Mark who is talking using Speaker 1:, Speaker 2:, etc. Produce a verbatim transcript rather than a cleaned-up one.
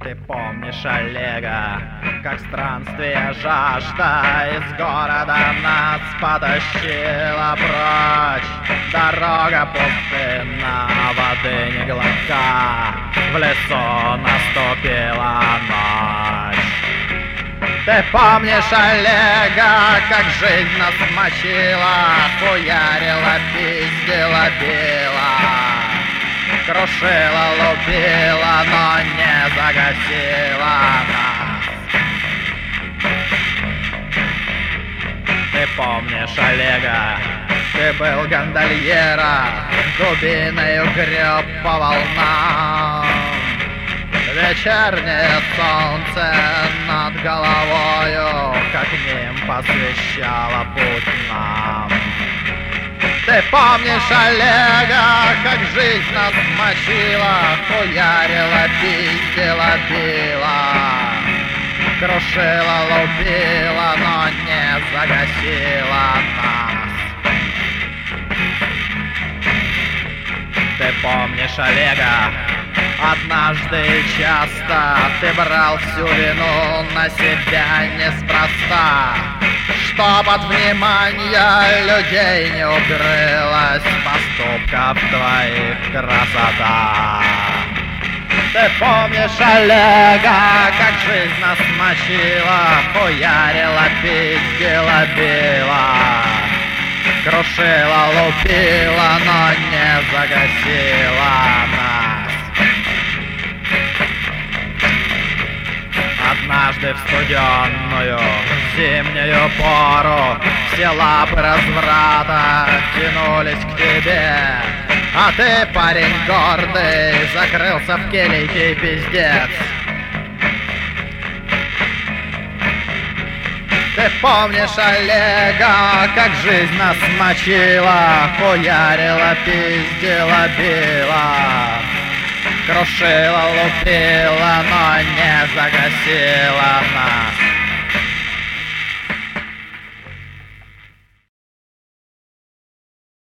Speaker 1: Ты помнишь Олега, как странствие жажда из города нас потащила прочь. Дорога пустынна, воды не глотка, в лесу наступила ночь. Ты помнишь Олега, как жизнь нас мочила, хуярила, пиздила, била, крушила, лупила, но не загасила нас. Ты помнишь Олега, ты был гондольера, дубиною греб по волнам. Вечернее солнце над головою, как ним посвящало путь нам. Ты помнишь Олега, как жизнь нас мочила, хуярила, пиздила, била, крушила, лупила, но не загасила нас. Ты помнишь Олега, однажды и часто ты брал всю вину на себя неспроста, чтоб от внимания людей не укрылась поступков твоих красота. Ты помнишь Олега, как жизнь нас мочила, хуярила, пиздила, била, крушила, лупила, но не загасила нас. Однажды в студенную зимнюю пору все лапы разврата тянулись к тебе, а ты, парень гордый, закрылся в келейке и пиздец. Ты помнишь Олега, как жизнь нас мочила, хуярила, пиздила, била, крушила, лупила, но не загасила нас.